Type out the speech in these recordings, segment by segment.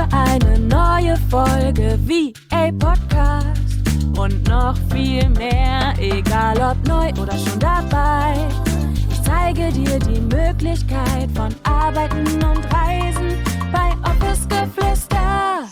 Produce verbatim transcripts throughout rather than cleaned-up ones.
wieder eine neue Folge V A Podcast und noch viel mehr, egal ob neu oder schon dabei. Ich zeige dir die Möglichkeit von Arbeiten und Reisen bei Office Geflüster.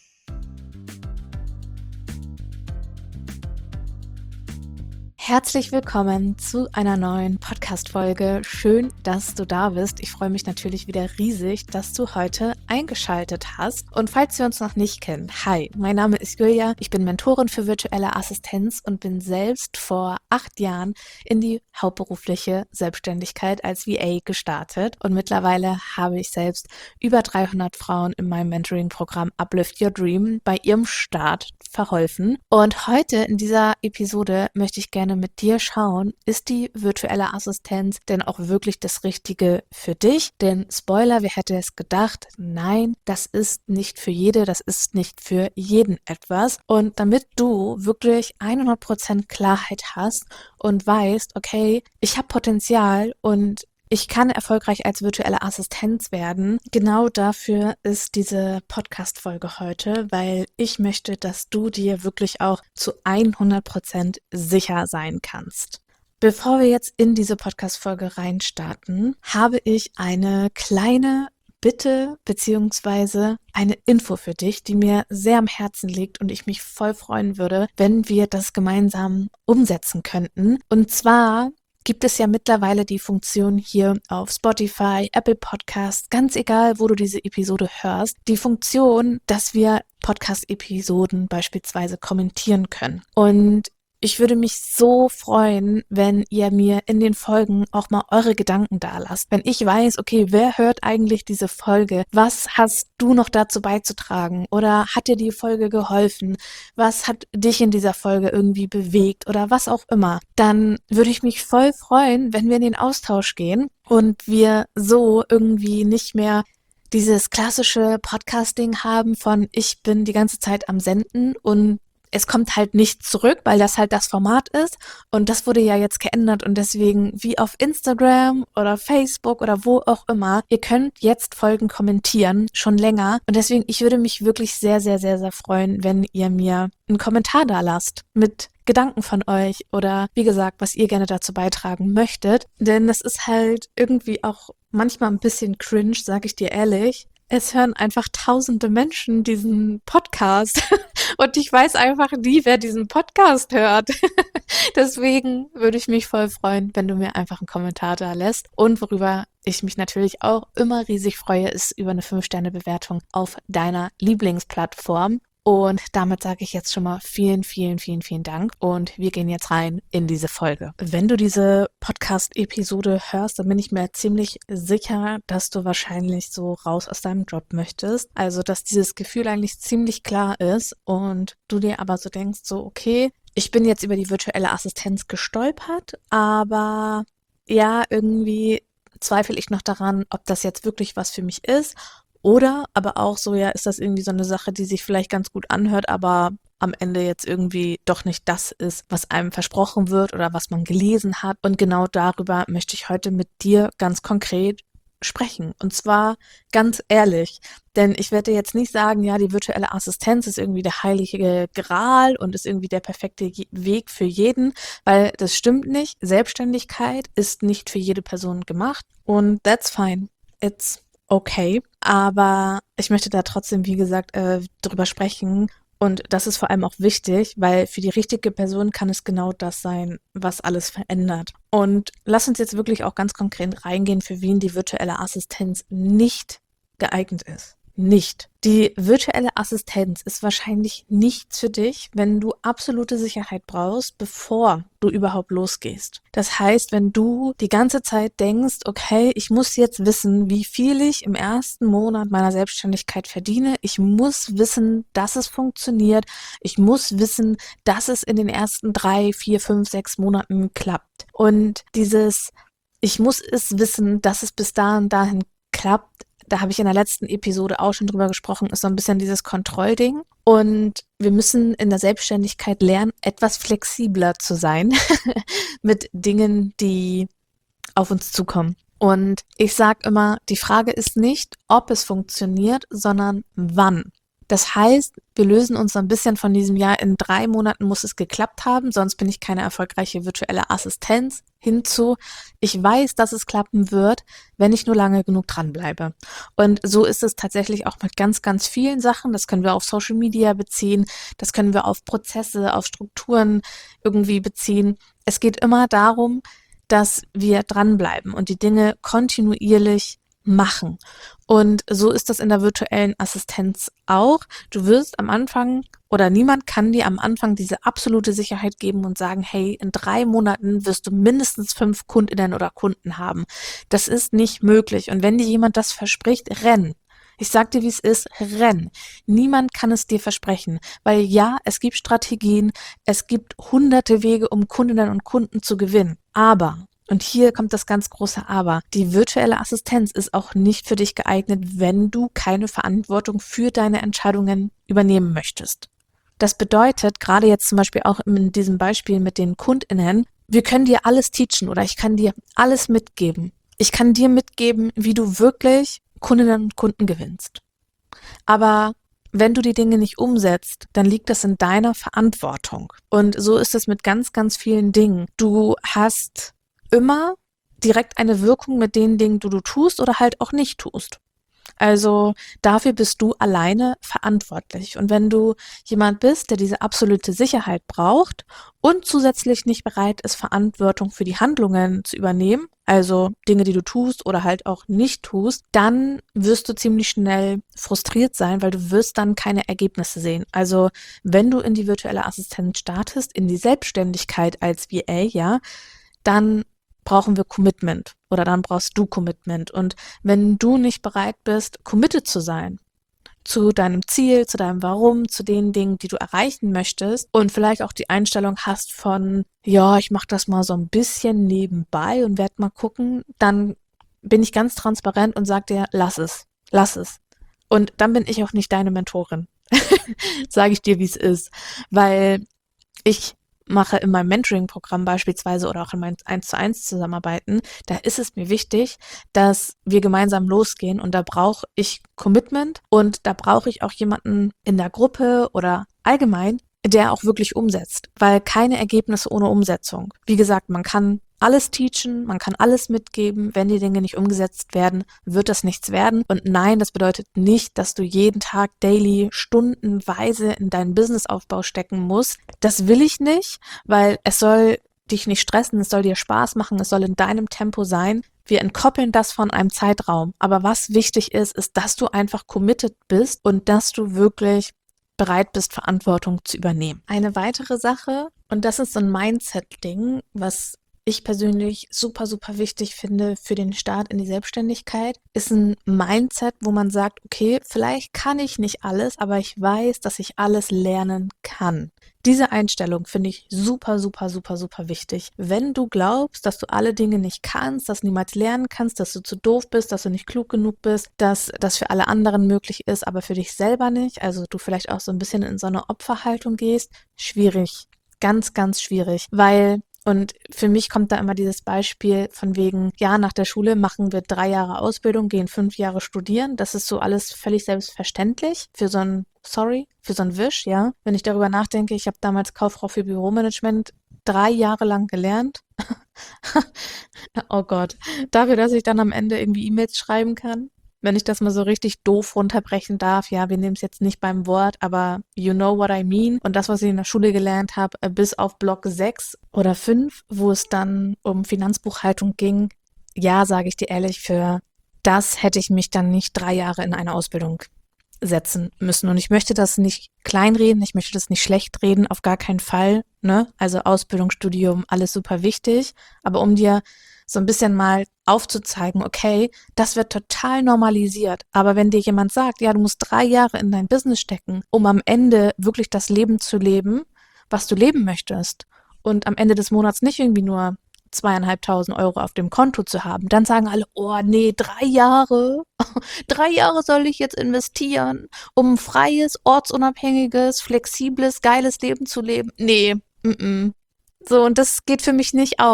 Herzlich willkommen zu einer neuen Podcast-Folge. Schön, dass du da bist. Ich freue mich natürlich wieder riesig, dass du heute eingeschaltet hast. Und falls wir uns noch nicht kennen, hi, mein Name ist Julia. Ich bin Mentorin für virtuelle Assistenz und bin selbst vor acht Jahren in die hauptberufliche Selbstständigkeit als V A gestartet. Und mittlerweile habe ich selbst über dreihundert Frauen in meinem Mentoring-Programm Uplift Your Dream bei ihrem Start verholfen. Und heute in dieser Episode möchte ich gerne mit dir schauen, ist die virtuelle Assistenz denn auch wirklich das Richtige für dich? Denn Spoiler, wer hätte es gedacht? Nein, das ist nicht für jede, das ist nicht für jeden etwas. Und damit du wirklich hundert Prozent Klarheit hast und weißt, okay, ich habe Potenzial und ich kann erfolgreich als virtuelle Assistenz werden. Genau dafür ist diese Podcast-Folge heute, weil ich möchte, dass du dir wirklich auch zu hundert Prozent sicher sein kannst. Bevor wir jetzt in diese Podcast-Folge reinstarten, habe ich eine kleine Bitte beziehungsweise eine Info für dich, die mir sehr am Herzen liegt und ich mich voll freuen würde, wenn wir das gemeinsam umsetzen könnten. Und zwar gibt es ja mittlerweile die Funktion hier auf Spotify, Apple Podcasts, ganz egal, wo du diese Episode hörst, die Funktion, dass wir Podcast-Episoden beispielsweise kommentieren können. Und ich würde mich so freuen, wenn ihr mir in den Folgen auch mal eure Gedanken da lasst. Wenn ich weiß, okay, wer hört eigentlich diese Folge? Was hast du noch dazu beizutragen? Oder hat dir die Folge geholfen? Was hat dich in dieser Folge irgendwie bewegt? Oder was auch immer. Dann würde ich mich voll freuen, wenn wir in den Austausch gehen und wir so irgendwie nicht mehr dieses klassische Podcasting haben von ich bin die ganze Zeit am Senden und es kommt halt nicht zurück, weil das halt das Format ist und das wurde ja jetzt geändert und deswegen wie auf Instagram oder Facebook oder wo auch immer, ihr könnt jetzt Folgen kommentieren, schon länger und deswegen, ich würde mich wirklich sehr, sehr, sehr, sehr freuen, wenn ihr mir einen Kommentar da lasst mit Gedanken von euch oder wie gesagt, was ihr gerne dazu beitragen möchtet, denn das ist halt irgendwie auch manchmal ein bisschen cringe, sag ich dir ehrlich. Es hören einfach tausende Menschen diesen Podcast und ich weiß einfach nie, wer diesen Podcast hört. Deswegen würde ich mich voll freuen, wenn du mir einfach einen Kommentar da lässt. Und worüber ich mich natürlich auch immer riesig freue, ist über eine fünf Sterne Bewertung auf deiner Lieblingsplattform. Und damit sage ich jetzt schon mal vielen, vielen, vielen, vielen Dank und wir gehen jetzt rein in diese Folge. Wenn du diese Podcast-Episode hörst, dann bin ich mir ziemlich sicher, dass du wahrscheinlich so raus aus deinem Job möchtest. Also, dass dieses Gefühl eigentlich ziemlich klar ist und du dir aber so denkst, so okay, ich bin jetzt über die virtuelle Assistenz gestolpert, aber ja, irgendwie zweifle ich noch daran, ob das jetzt wirklich was für mich ist. Oder aber auch so, ja, ist das irgendwie so eine Sache, die sich vielleicht ganz gut anhört, aber am Ende jetzt irgendwie doch nicht das ist, was einem versprochen wird oder was man gelesen hat. Und genau darüber möchte ich heute mit dir ganz konkret sprechen. Und zwar ganz ehrlich, denn ich werde jetzt nicht sagen, ja, die virtuelle Assistenz ist irgendwie der heilige Gral und ist irgendwie der perfekte Weg für jeden, weil das stimmt nicht. Selbstständigkeit ist nicht für jede Person gemacht und that's fine. It's okay, aber ich möchte da trotzdem, wie gesagt, äh, drüber sprechen und das ist vor allem auch wichtig, weil für die richtige Person kann es genau das sein, was alles verändert. Und lass uns jetzt wirklich auch ganz konkret reingehen, für wen die virtuelle Assistenz nicht geeignet ist. Nicht. Die virtuelle Assistenz ist wahrscheinlich nichts für dich, wenn du absolute Sicherheit brauchst, bevor du überhaupt losgehst. Das heißt, wenn du die ganze Zeit denkst, okay, ich muss jetzt wissen, wie viel ich im ersten Monat meiner Selbstständigkeit verdiene, ich muss wissen, dass es funktioniert, ich muss wissen, dass es in den ersten drei, vier, fünf, sechs Monaten klappt. Und dieses, ich muss es wissen, dass es bis dahin dahin klappt, da habe ich in der letzten Episode auch schon drüber gesprochen, ist so ein bisschen dieses Kontrollding. Und wir müssen in der Selbstständigkeit lernen, etwas flexibler zu sein mit Dingen, die auf uns zukommen. Und ich sage immer, die Frage ist nicht, ob es funktioniert, sondern wann. Das heißt, wir lösen uns so ein bisschen von diesem Jahr, in drei Monaten muss es geklappt haben, sonst bin ich keine erfolgreiche virtuelle Assistenz, hinzu, ich weiß, dass es klappen wird, wenn ich nur lange genug dranbleibe. Und so ist es tatsächlich auch mit ganz, ganz vielen Sachen. Das können wir auf Social Media beziehen, das können wir auf Prozesse, auf Strukturen irgendwie beziehen. Es geht immer darum, dass wir dranbleiben und die Dinge kontinuierlich machen. Und so ist das in der virtuellen Assistenz auch. Du wirst am Anfang oder niemand kann dir am Anfang diese absolute Sicherheit geben und sagen, hey, in drei Monaten wirst du mindestens fünf Kundinnen oder Kunden haben. Das ist nicht möglich. Und wenn dir jemand das verspricht, renn. Ich sag dir, wie es ist, renn. Niemand kann es dir versprechen, weil ja, es gibt Strategien, es gibt hunderte Wege, um Kundinnen und Kunden zu gewinnen. Aber, und hier kommt das ganz große Aber, die virtuelle Assistenz ist auch nicht für dich geeignet, wenn du keine Verantwortung für deine Entscheidungen übernehmen möchtest. Das bedeutet, gerade jetzt zum Beispiel auch in diesem Beispiel mit den KundInnen, wir können dir alles teachen oder ich kann dir alles mitgeben. Ich kann dir mitgeben, wie du wirklich Kundinnen und Kunden gewinnst. Aber wenn du die Dinge nicht umsetzt, dann liegt das in deiner Verantwortung. Und so ist es mit ganz, ganz vielen Dingen. Du hast immer direkt eine Wirkung mit den Dingen, die du tust oder halt auch nicht tust. Also dafür bist du alleine verantwortlich. Und wenn du jemand bist, der diese absolute Sicherheit braucht und zusätzlich nicht bereit ist, Verantwortung für die Handlungen zu übernehmen, also Dinge, die du tust oder halt auch nicht tust, dann wirst du ziemlich schnell frustriert sein, weil du wirst dann keine Ergebnisse sehen. Also wenn du in die virtuelle Assistenz startest, in die Selbstständigkeit als V A, ja, dann brauchen wir Commitment oder dann brauchst du Commitment. Und wenn du nicht bereit bist, committed zu sein zu deinem Ziel, zu deinem Warum, zu den Dingen, die du erreichen möchtest und vielleicht auch die Einstellung hast von, ja, ich mache das mal so ein bisschen nebenbei und werde mal gucken, dann bin ich ganz transparent und sage dir, lass es, lass es. Und dann bin ich auch nicht deine Mentorin, sage ich dir, wie es ist, weil ich mache in meinem Mentoring-Programm beispielsweise oder auch in meinen eins zu eins Zusammenarbeiten, da ist es mir wichtig, dass wir gemeinsam losgehen und da brauche ich Commitment und da brauche ich auch jemanden in der Gruppe oder allgemein, der auch wirklich umsetzt, weil keine Ergebnisse ohne Umsetzung. Wie gesagt, man kann alles teachen, man kann alles mitgeben. Wenn die Dinge nicht umgesetzt werden, wird das nichts werden. Und nein, das bedeutet nicht, dass du jeden Tag daily stundenweise in deinen Businessaufbau stecken musst. Das will ich nicht, weil es soll dich nicht stressen, es soll dir Spaß machen, es soll in deinem Tempo sein. Wir entkoppeln das von einem Zeitraum. Aber was wichtig ist, ist, dass du einfach committed bist und dass du wirklich bereit bist, Verantwortung zu übernehmen. Eine weitere Sache, und das ist so ein Mindset-Ding, was ich persönlich super, super wichtig finde für den Start in die Selbstständigkeit, ist ein Mindset, wo man sagt, okay, vielleicht kann ich nicht alles, aber ich weiß, dass ich alles lernen kann. Diese Einstellung finde ich super, super, super, super wichtig. Wenn du glaubst, dass du alle Dinge nicht kannst, dass du niemals lernen kannst, dass du zu doof bist, dass du nicht klug genug bist, dass das für alle anderen möglich ist, aber für dich selber nicht, also du vielleicht auch so ein bisschen in so eine Opferhaltung gehst, schwierig. Ganz, ganz schwierig, weil und für mich kommt da immer dieses Beispiel von wegen, ja, nach der Schule machen wir drei Jahre Ausbildung, gehen fünf Jahre studieren. Das ist so alles völlig selbstverständlich für so ein, sorry, für so ein Wisch, ja. Wenn ich darüber nachdenke, ich habe damals Kauffrau für Büromanagement drei Jahre lang gelernt. Oh Gott, dafür, dass ich dann am Ende irgendwie E-Mails schreiben kann. Wenn ich das mal so richtig doof runterbrechen darf, ja, wir nehmen es jetzt nicht beim Wort, aber you know what I mean. Und das, was ich in der Schule gelernt habe, bis auf Block sechs oder fünf, wo es dann um Finanzbuchhaltung ging, ja, sage ich dir ehrlich, für das hätte ich mich dann nicht drei Jahre in eine Ausbildung setzen müssen. Und ich möchte das nicht kleinreden, ich möchte das nicht schlecht reden, auf gar keinen Fall, ne? Also Ausbildung, Studium, alles super wichtig, aber um dir so ein bisschen mal aufzuzeigen, okay, das wird total normalisiert. Aber wenn dir jemand sagt, ja, du musst drei Jahre in dein Business stecken, um am Ende wirklich das Leben zu leben, was du leben möchtest und am Ende des Monats nicht irgendwie nur zweieinhalbtausend Euro auf dem Konto zu haben, dann sagen alle, oh nee, drei Jahre, drei Jahre soll ich jetzt investieren, um ein freies, ortsunabhängiges, flexibles, geiles Leben zu leben. Nee, mm-mm. So, und das geht für mich nicht auf.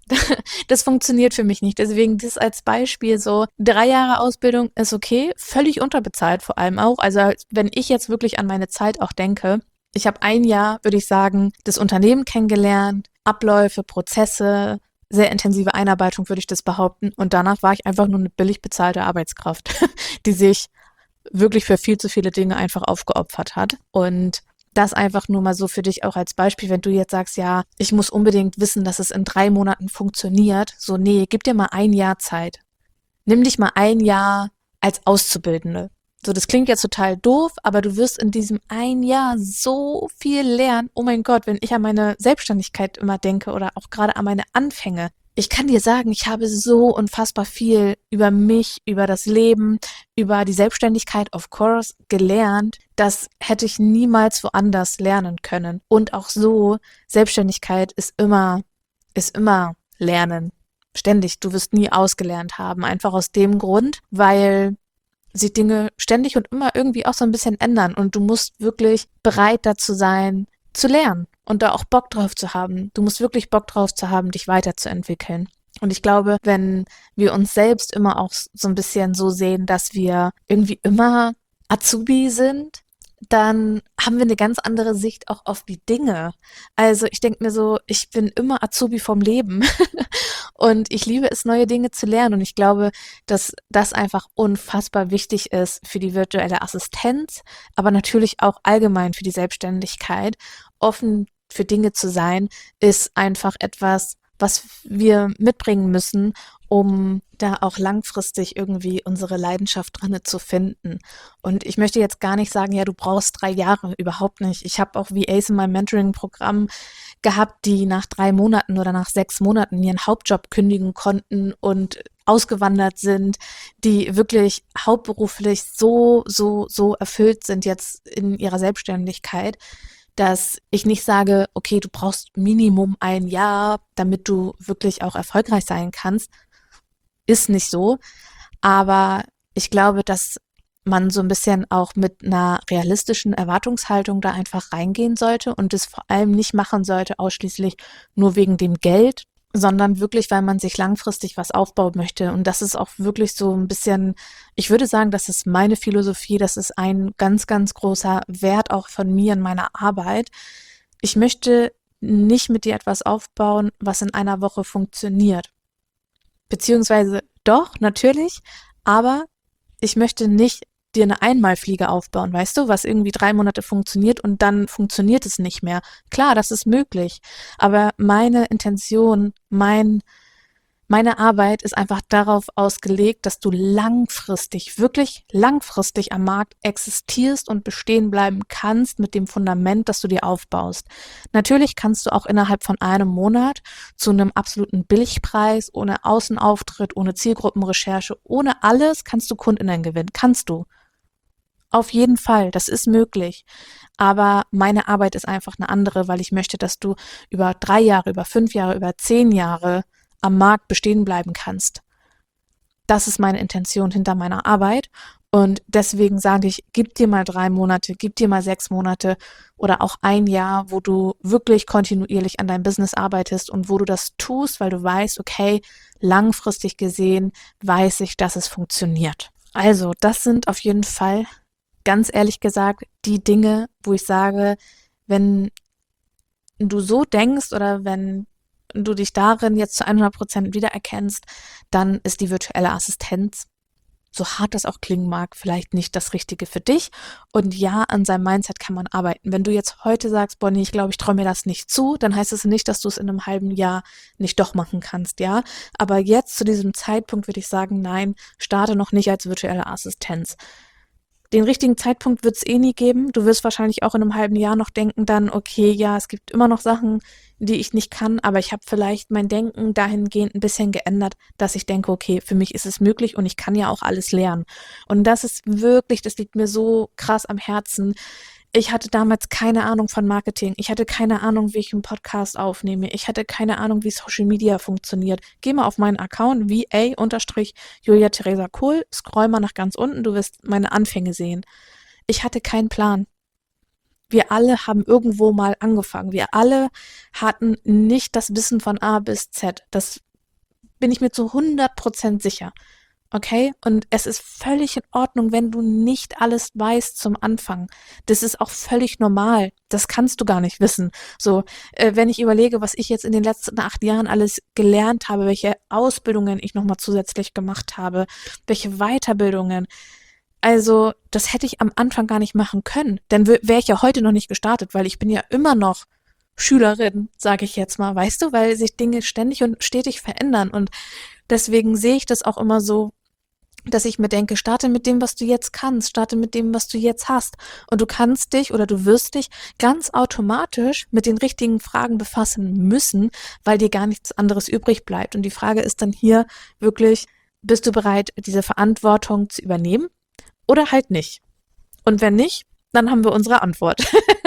Das funktioniert für mich nicht. Deswegen das als Beispiel so, drei Jahre Ausbildung ist okay, völlig unterbezahlt vor allem auch. Also wenn ich jetzt wirklich an meine Zeit auch denke, ich habe ein Jahr, würde ich sagen, das Unternehmen kennengelernt, Abläufe, Prozesse, sehr intensive Einarbeitung, würde ich das behaupten. Und danach war ich einfach nur eine billig bezahlte Arbeitskraft, die sich wirklich für viel zu viele Dinge einfach aufgeopfert hat. Und das einfach nur mal so für dich auch als Beispiel, wenn du jetzt sagst, ja, ich muss unbedingt wissen, dass es in drei Monaten funktioniert. So, nee, gib dir mal ein Jahr Zeit. Nimm dich mal ein Jahr als Auszubildende. So, das klingt jetzt total doof, aber du wirst in diesem ein Jahr so viel lernen. Oh mein Gott, wenn ich an meine Selbstständigkeit immer denke oder auch gerade an meine Anfänge. Ich kann dir sagen, ich habe so unfassbar viel über mich, über das Leben, über die Selbstständigkeit, of course, gelernt. Das hätte ich niemals woanders lernen können. Und auch so, Selbstständigkeit ist immer, ist immer Lernen. Ständig. Du wirst nie ausgelernt haben. Einfach aus dem Grund, weil sich Dinge ständig und immer irgendwie auch so ein bisschen ändern. Und du musst wirklich bereit dazu sein, zu lernen und da auch Bock drauf zu haben. Du musst wirklich Bock drauf zu haben, dich weiterzuentwickeln. Und ich glaube, wenn wir uns selbst immer auch so ein bisschen so sehen, dass wir irgendwie immer Azubi sind, dann haben wir eine ganz andere Sicht auch auf die Dinge. Also ich denke mir so, ich bin immer Azubi vom Leben und ich liebe es, neue Dinge zu lernen. Und ich glaube, dass das einfach unfassbar wichtig ist für die virtuelle Assistenz, aber natürlich auch allgemein für die Selbstständigkeit. Offen für Dinge zu sein, ist einfach etwas, was wir mitbringen müssen, um da auch langfristig irgendwie unsere Leidenschaft drinne zu finden. Und ich möchte jetzt gar nicht sagen, ja, du brauchst drei Jahre, überhaupt nicht. Ich habe auch V As in meinem Mentoring-Programm gehabt, die nach drei Monaten oder nach sechs Monaten ihren Hauptjob kündigen konnten und ausgewandert sind, die wirklich hauptberuflich so, so, so erfüllt sind jetzt in ihrer Selbstständigkeit, dass ich nicht sage, okay, du brauchst Minimum ein Jahr, damit du wirklich auch erfolgreich sein kannst. Ist nicht so. Aber ich glaube, dass man so ein bisschen auch mit einer realistischen Erwartungshaltung da einfach reingehen sollte und es vor allem nicht machen sollte, ausschließlich nur wegen dem Geld, sondern wirklich, weil man sich langfristig was aufbauen möchte. Und das ist auch wirklich so ein bisschen, ich würde sagen, das ist meine Philosophie, das ist ein ganz, ganz großer Wert auch von mir in meiner Arbeit. Ich möchte nicht mit dir etwas aufbauen, was in einer Woche funktioniert. Beziehungsweise doch, natürlich, aber ich möchte nicht dir eine Einmalfliege aufbauen, weißt du, was irgendwie drei Monate funktioniert und dann funktioniert es nicht mehr. Klar, das ist möglich, aber meine Intention, mein, meine Arbeit ist einfach darauf ausgelegt, dass du langfristig, wirklich langfristig am Markt existierst und bestehen bleiben kannst mit dem Fundament, das du dir aufbaust. Natürlich kannst du auch innerhalb von einem Monat zu einem absoluten Billigpreis, ohne Außenauftritt, ohne Zielgruppenrecherche, ohne alles, kannst du KundInnen gewinnen. Kannst du. Auf jeden Fall, das ist möglich. Aber meine Arbeit ist einfach eine andere, weil ich möchte, dass du über drei Jahre, über fünf Jahre, über zehn Jahre am Markt bestehen bleiben kannst. Das ist meine Intention hinter meiner Arbeit. Und deswegen sage ich, gib dir mal drei Monate, gib dir mal sechs Monate oder auch ein Jahr, wo du wirklich kontinuierlich an deinem Business arbeitest und wo du das tust, weil du weißt, okay, langfristig gesehen weiß ich, dass es funktioniert. Also, das sind auf jeden Fall, ganz ehrlich gesagt, die Dinge, wo ich sage, wenn du so denkst oder wenn du dich darin jetzt zu hundert Prozent wiedererkennst, dann ist die virtuelle Assistenz, so hart das auch klingen mag, vielleicht nicht das Richtige für dich. Und ja, an seinem Mindset kann man arbeiten. Wenn du jetzt heute sagst, Bonnie, ich glaube, ich traue mir das nicht zu, dann heißt es nicht, dass du es in einem halben Jahr nicht doch machen kannst, ja. Aber jetzt zu diesem Zeitpunkt würde ich sagen, nein, starte noch nicht als virtuelle Assistenz. Den richtigen Zeitpunkt wird es eh nie geben. Du wirst wahrscheinlich auch in einem halben Jahr noch denken dann, okay, ja, es gibt immer noch Sachen, die ich nicht kann, aber ich habe vielleicht mein Denken dahingehend ein bisschen geändert, dass ich denke, okay, für mich ist es möglich und ich kann ja auch alles lernen. Und das ist wirklich, das liegt mir so krass am Herzen. Ich hatte damals keine Ahnung von Marketing. Ich hatte keine Ahnung, wie ich einen Podcast aufnehme. Ich hatte keine Ahnung, wie Social Media funktioniert. Geh mal auf meinen Account, V A-Julia Theresa Kohl, scroll mal nach ganz unten, du wirst meine Anfänge sehen. Ich hatte keinen Plan. Wir alle haben irgendwo mal angefangen. Wir alle hatten nicht das Wissen von A bis Z. Das bin ich mir zu hundert Prozent sicher. Okay? Und es ist völlig in Ordnung, wenn du nicht alles weißt zum Anfang. Das ist auch völlig normal. Das kannst du gar nicht wissen. So, äh, wenn ich überlege, was ich jetzt in den letzten acht Jahren alles gelernt habe, welche Ausbildungen ich nochmal zusätzlich gemacht habe, welche Weiterbildungen. Also, das hätte ich am Anfang gar nicht machen können. Dann wäre ich ja heute noch nicht gestartet, weil ich bin ja immer noch Schülerin, sage ich jetzt mal, weißt du, weil sich Dinge ständig und stetig verändern. Und deswegen sehe ich das auch immer so, dass ich mir denke, starte mit dem, was du jetzt kannst, starte mit dem, was du jetzt hast. Und du kannst dich oder du wirst dich ganz automatisch mit den richtigen Fragen befassen müssen, weil dir gar nichts anderes übrig bleibt. Und die Frage ist dann hier wirklich, bist du bereit, diese Verantwortung zu übernehmen oder halt nicht? Und wenn nicht, dann haben wir unsere Antwort.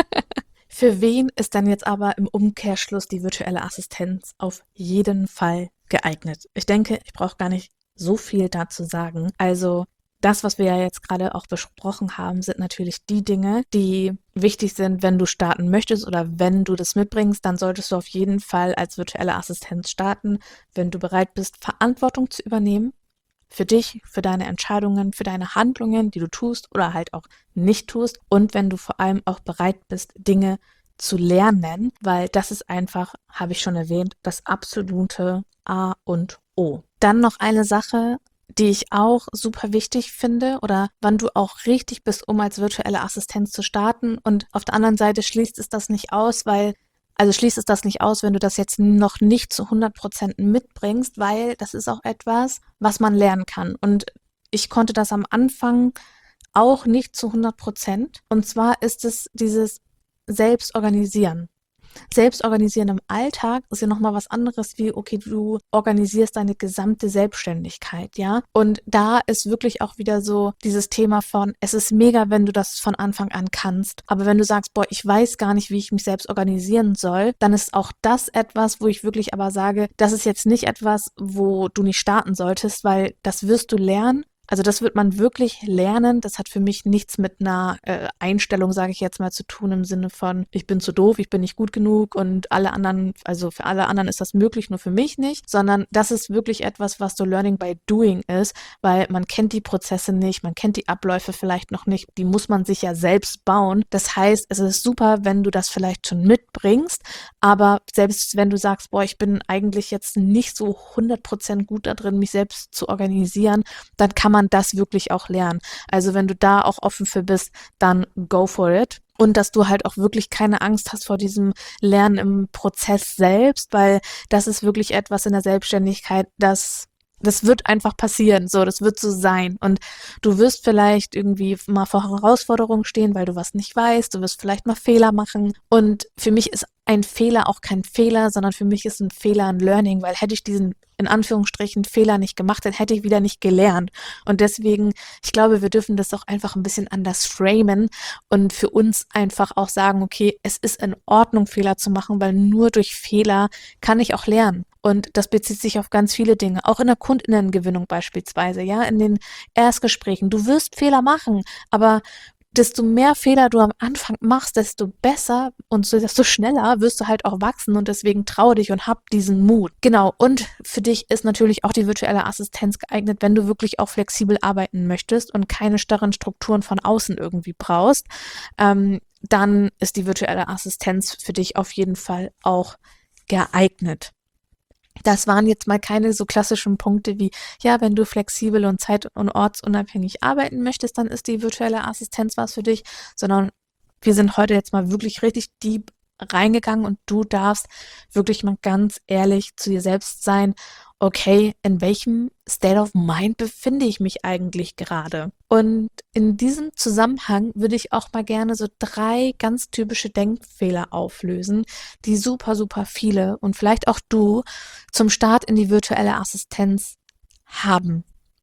Für wen ist dann jetzt aber im Umkehrschluss die virtuelle Assistenz auf jeden Fall geeignet? Ich denke, ich brauche gar nicht so viel dazu sagen. Also das, was wir ja jetzt gerade auch besprochen haben, sind natürlich die Dinge, die wichtig sind, wenn du starten möchtest oder wenn du das mitbringst, dann solltest du auf jeden Fall als virtuelle Assistenz starten, wenn du bereit bist, Verantwortung zu übernehmen. Für dich, für deine Entscheidungen, für deine Handlungen, die du tust oder halt auch nicht tust. Und wenn du vor allem auch bereit bist, Dinge zu lernen, weil das ist einfach, habe ich schon erwähnt, das absolute A und O. Dann noch eine Sache, die ich auch super wichtig finde oder wann du auch richtig bist, um als virtuelle Assistenz zu starten. Und auf der anderen Seite schließt es das nicht aus, weil Also schließt es das nicht aus, wenn du das jetzt noch nicht zu hundert Prozent mitbringst, weil das ist auch etwas, was man lernen kann. Und ich konnte das am Anfang auch nicht zu hundert Prozent. Und zwar ist es dieses Selbstorganisieren. Selbstorganisieren im Alltag ist ja nochmal was anderes wie, okay, du organisierst deine gesamte Selbstständigkeit, ja. Und da ist wirklich auch wieder so dieses Thema von, es ist mega, wenn du das von Anfang an kannst. Aber wenn du sagst, boah, ich weiß gar nicht, wie ich mich selbst organisieren soll, dann ist auch das etwas, wo ich wirklich aber sage, das ist jetzt nicht etwas, wo du nicht starten solltest, weil das wirst du lernen. Also das wird man wirklich lernen. Das hat für mich nichts mit einer äh, Einstellung, sage ich jetzt mal, zu tun im Sinne von, ich bin zu doof, ich bin nicht gut genug und alle anderen, also für alle anderen ist das möglich, nur für mich nicht, sondern das ist wirklich etwas, was so Learning by Doing ist, weil man kennt die Prozesse nicht, man kennt die Abläufe vielleicht noch nicht, die muss man sich ja selbst bauen. Das heißt, es ist super, wenn du das vielleicht schon mitbringst, aber selbst wenn du sagst, boah, ich bin eigentlich jetzt nicht so hundert Prozent gut da drin, mich selbst zu organisieren, dann kann man das wirklich auch lernen. Also wenn du da auch offen für bist, dann go for it. Und dass du halt auch wirklich keine Angst hast vor diesem Lernen im Prozess selbst, weil das ist wirklich etwas in der Selbstständigkeit, das Das wird einfach passieren, so, das wird so sein. Und du wirst vielleicht irgendwie mal vor Herausforderungen stehen, weil du was nicht weißt, du wirst vielleicht mal Fehler machen. Und für mich ist ein Fehler auch kein Fehler, sondern für mich ist ein Fehler ein Learning, weil hätte ich diesen in Anführungsstrichen Fehler nicht gemacht, dann hätte ich wieder nicht gelernt. Und deswegen, ich glaube, wir dürfen das auch einfach ein bisschen anders framen und für uns einfach auch sagen, okay, es ist in Ordnung, Fehler zu machen, weil nur durch Fehler kann ich auch lernen. Und das bezieht sich auf ganz viele Dinge, auch in der Kundinnengewinnung beispielsweise, ja, in den Erstgesprächen. Du wirst Fehler machen, aber desto mehr Fehler du am Anfang machst, desto besser und so, desto schneller wirst du halt auch wachsen und deswegen trau dich und hab diesen Mut. Genau, und für dich ist natürlich auch die virtuelle Assistenz geeignet, wenn du wirklich auch flexibel arbeiten möchtest und keine starren Strukturen von außen irgendwie brauchst, ähm, dann ist die virtuelle Assistenz für dich auf jeden Fall auch geeignet. Das waren jetzt mal keine so klassischen Punkte wie, ja, wenn du flexibel und zeit- und ortsunabhängig arbeiten möchtest, dann ist die virtuelle Assistenz was für dich, sondern wir sind heute jetzt mal wirklich richtig deep reingegangen und du darfst wirklich mal ganz ehrlich zu dir selbst sein, okay, in welchem State of Mind befinde ich mich eigentlich gerade? Und in diesem Zusammenhang würde ich auch mal gerne so drei ganz typische Denkfehler auflösen, die super, super viele und vielleicht auch du zum Start in die virtuelle Assistenz haben.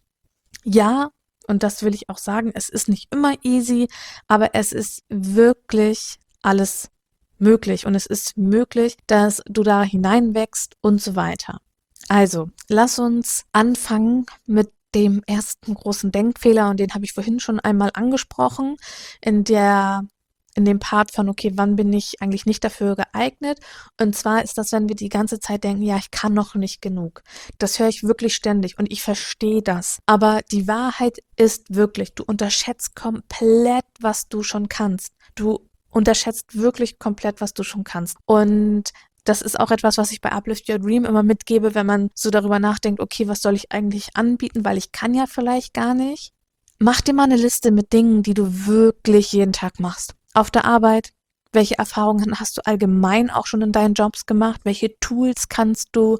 Ja, und das will ich auch sagen, es ist nicht immer easy, aber es ist wirklich alles möglich und es ist möglich, dass du da hineinwächst und so weiter. Also, lass uns anfangen mit dem ersten großen Denkfehler und den habe ich vorhin schon einmal angesprochen in der in dem Part von, okay, wann bin ich eigentlich nicht dafür geeignet? Und zwar ist das, wenn wir die ganze Zeit denken, ja, ich kann noch nicht genug. Das höre ich wirklich ständig und ich verstehe das. Aber die Wahrheit ist wirklich, du unterschätzt komplett, was du schon kannst. Du unterschätzt wirklich komplett, was du schon kannst. Und das ist auch etwas, was ich bei Uplift Your Dream immer mitgebe, wenn man so darüber nachdenkt, okay, was soll ich eigentlich anbieten, weil ich kann ja vielleicht gar nicht. Mach dir mal eine Liste mit Dingen, die du wirklich jeden Tag machst. Auf der Arbeit, welche Erfahrungen hast du allgemein auch schon in deinen Jobs gemacht? Welche Tools kannst du?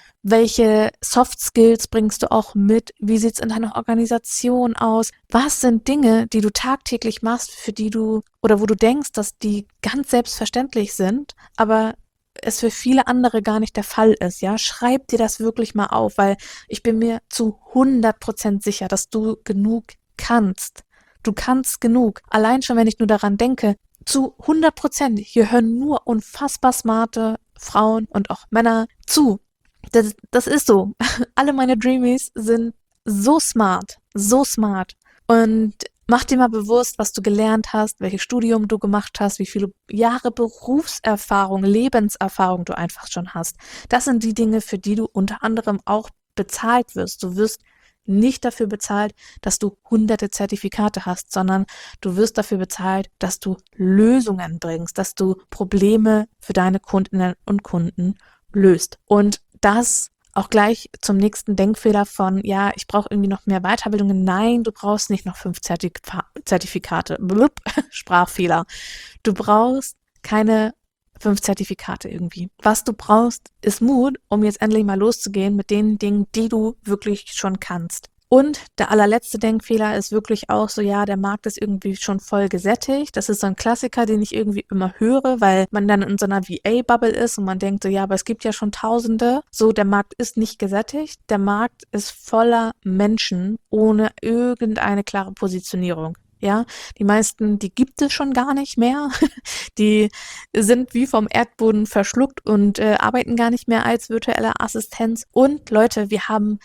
Welche Soft Skills bringst du auch mit? Wie sieht's in deiner Organisation aus? Was sind Dinge, die du tagtäglich machst, für die du oder wo du denkst, dass die ganz selbstverständlich sind, aber es für viele andere gar nicht der Fall ist, ja? Schreib dir das wirklich mal auf, weil ich bin mir zu hundert Prozent sicher, dass du genug kannst. Du kannst genug. Allein schon, wenn ich nur daran denke, zu hundert Prozent, hier hören nur unfassbar smarte Frauen und auch Männer zu. Das, das ist so. Alle meine Dreamies sind so smart, so smart. Und mach dir mal bewusst, was du gelernt hast, welches Studium du gemacht hast, wie viele Jahre Berufserfahrung, Lebenserfahrung du einfach schon hast. Das sind die Dinge, für die du unter anderem auch bezahlt wirst. Du wirst nicht dafür bezahlt, dass du hunderte Zertifikate hast, sondern du wirst dafür bezahlt, dass du Lösungen bringst, dass du Probleme für deine Kundinnen und Kunden löst. Und das auch gleich zum nächsten Denkfehler von, ja, ich brauche irgendwie noch mehr Weiterbildungen. Nein, du brauchst nicht noch fünf Zertif- Zertifikate. Blub, Sprachfehler. Du brauchst keine fünf Zertifikate irgendwie. Was du brauchst, ist Mut, um jetzt endlich mal loszugehen mit den Dingen, die du wirklich schon kannst. Und der allerletzte Denkfehler ist wirklich auch so, ja, der Markt ist irgendwie schon voll gesättigt. Das ist so ein Klassiker, den ich irgendwie immer höre, weil man dann in so einer V A-Bubble ist und man denkt so, ja, aber es gibt ja schon Tausende. So, der Markt ist nicht gesättigt. Der Markt ist voller Menschen ohne irgendeine klare Positionierung. Ja, die meisten, die gibt es schon gar nicht mehr. Die sind wie vom Erdboden verschluckt und äh, arbeiten gar nicht mehr als virtuelle Assistenz. Und Leute, wir haben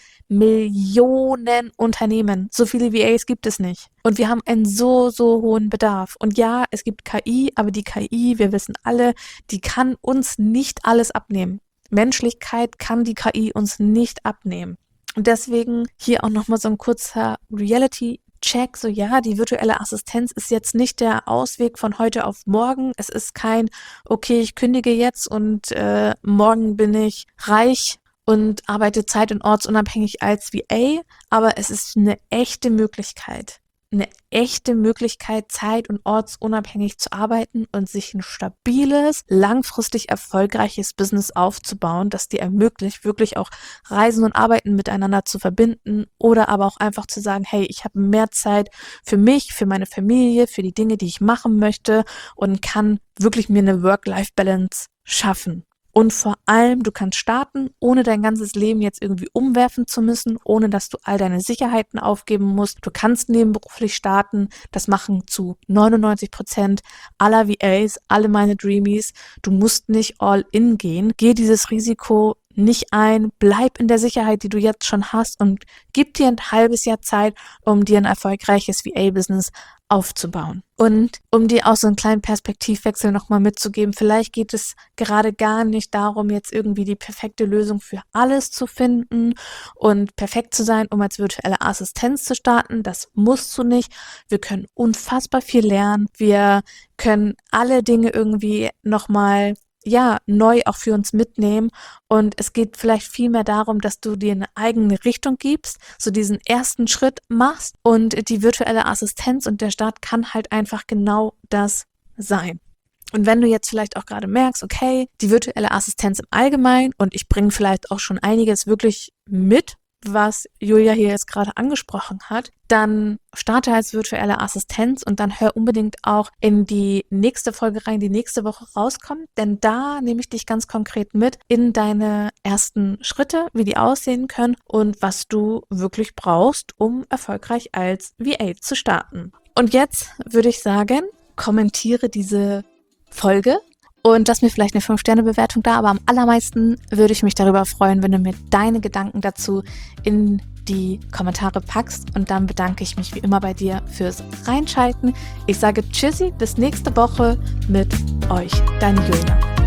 Millionen Unternehmen. So viele V As gibt es nicht. Und wir haben einen so, so hohen Bedarf. Und ja, es gibt K I, aber die K I, wir wissen alle, die kann uns nicht alles abnehmen. Menschlichkeit kann die K I uns nicht abnehmen. Und deswegen hier auch nochmal so ein kurzer Reality Check, so ja, die virtuelle Assistenz ist jetzt nicht der Ausweg von heute auf morgen. Es ist kein, okay, ich kündige jetzt und äh, morgen bin ich reich und arbeite zeit- und ortsunabhängig als V A, aber es ist eine echte Möglichkeit. Eine echte Möglichkeit, zeit- und ortsunabhängig zu arbeiten und sich ein stabiles, langfristig erfolgreiches Business aufzubauen, das dir ermöglicht, wirklich auch Reisen und Arbeiten miteinander zu verbinden oder aber auch einfach zu sagen, hey, ich habe mehr Zeit für mich, für meine Familie, für die Dinge, die ich machen möchte und kann wirklich mir eine Work-Life-Balance schaffen. Und vor allem, du kannst starten, ohne dein ganzes Leben jetzt irgendwie umwerfen zu müssen, ohne dass du all deine Sicherheiten aufgeben musst. Du kannst nebenberuflich starten. Das machen zu neunundneunzig Prozent aller V As, alle meine Dreamies. Du musst nicht all in gehen. Geh dieses Risiko nicht ein. Bleib in der Sicherheit, die du jetzt schon hast und gib dir ein halbes Jahr Zeit, um dir ein erfolgreiches V A-Business aufzubauen. Und um dir auch so einen kleinen Perspektivwechsel nochmal mitzugeben, vielleicht geht es gerade gar nicht darum, jetzt irgendwie die perfekte Lösung für alles zu finden und perfekt zu sein, um als virtuelle Assistenz zu starten. Das musst du nicht. Wir können unfassbar viel lernen. Wir können alle Dinge irgendwie nochmal ja, neu auch für uns mitnehmen und es geht vielleicht viel mehr darum, dass du dir eine eigene Richtung gibst, so diesen ersten Schritt machst und die virtuelle Assistenz und der Start kann halt einfach genau das sein. Und wenn du jetzt vielleicht auch gerade merkst, okay, die virtuelle Assistenz im Allgemeinen und ich bringe vielleicht auch schon einiges wirklich mit, was Julia hier jetzt gerade angesprochen hat, dann starte als virtuelle Assistenz und dann hör unbedingt auch in die nächste Folge rein, die nächste Woche rauskommt, denn da nehme ich dich ganz konkret mit in deine ersten Schritte, wie die aussehen können und was du wirklich brauchst, um erfolgreich als V A zu starten. Und jetzt würde ich sagen, kommentiere diese Folge und lass mir vielleicht eine fünf Sterne Bewertung da, aber am allermeisten würde ich mich darüber freuen, wenn du mir deine Gedanken dazu in die Kommentare packst. Und dann bedanke ich mich wie immer bei dir fürs Reinschalten. Ich sage Tschüssi, bis nächste Woche mit euch, deine Julia.